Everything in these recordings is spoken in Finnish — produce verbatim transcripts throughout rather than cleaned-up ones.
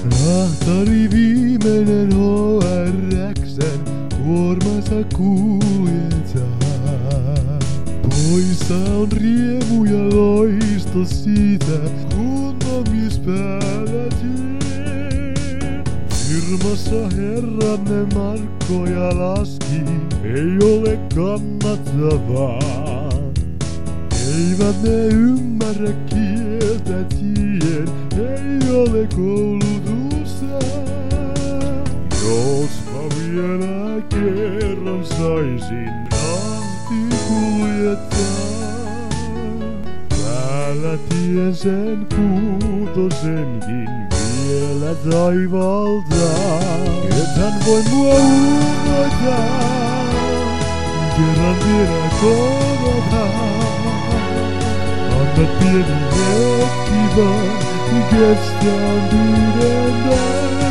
Trahtari viimeinen H R X:n kuormansa kuljetaan. Poissa on riemu ja loisto siitä, kun on mies päällä työ. Firmassa herranne markkoja laski, ei ole kannattavaa. Eivät ne ymmärrä kieltä tien, ei ole koulutusta. Jospa vielä kerran saisin rahti kuljettaa. Täällä tien sen kuutosenkin vielä taivalta. Ethän voi mua unohtaa, kerran vielä kodotaan. Anna pieni hetki vaan, kestään pyydendään.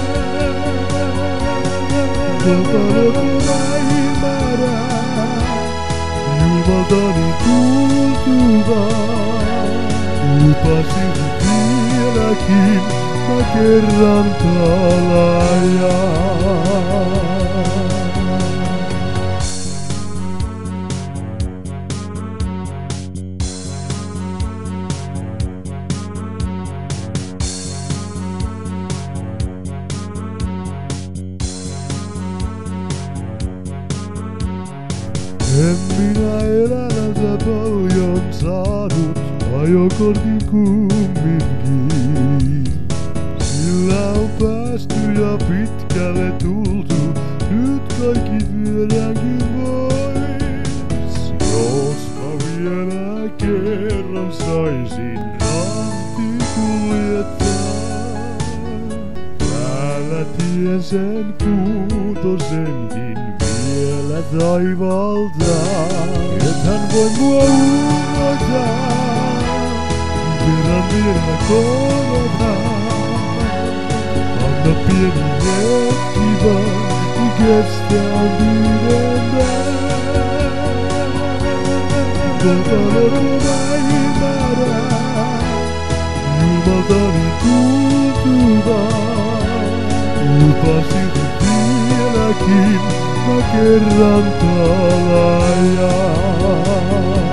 Valtaloko väimäärää, Jumaltani tultuvaa. Lupasin vieläkin, mä kerran palajaan. En minä elämältä paljon saanut, ajokortin kumminkin. Sillä on päästy ja pitkälle tultu, nyt kaikki viedäänkin pois. Jospa vielä kerran saisin rahti kuljettaa. Täällä tien sen kuutosenkin vielä taivalta. Ethän voi mua unohtaa, kerran vielä kodotaan. Anna pieni hetki vaan, kestään pyydendään. Valtaloko väimäärää, Jumaltani tultuvaa. Lupasin vieläkin, mä kerran palajaan.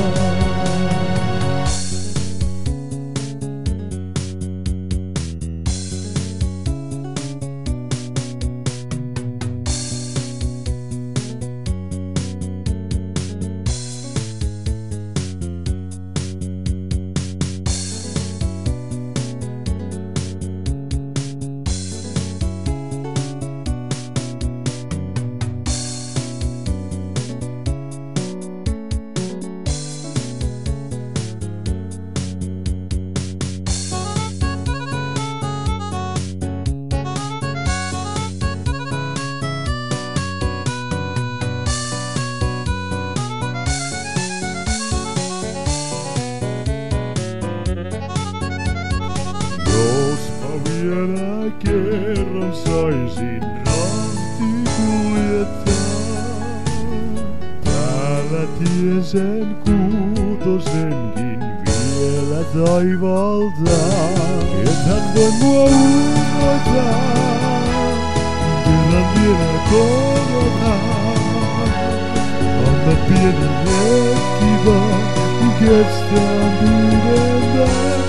Vielä kerran saisin rahti kuljettaa. Täällä tien sen kuutosenkin vielä taivalta. Ethän voi mua unohtaa, kerran vielä kodotaan. Anna pieni hetki vaan, kestään pyydendään.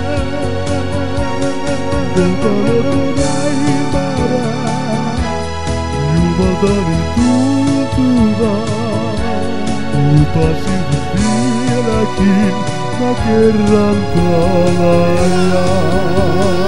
Valtaloko väimäärää, Jumaltani tultuvaa. Lupasin vieläkin, mä kerran palajaan.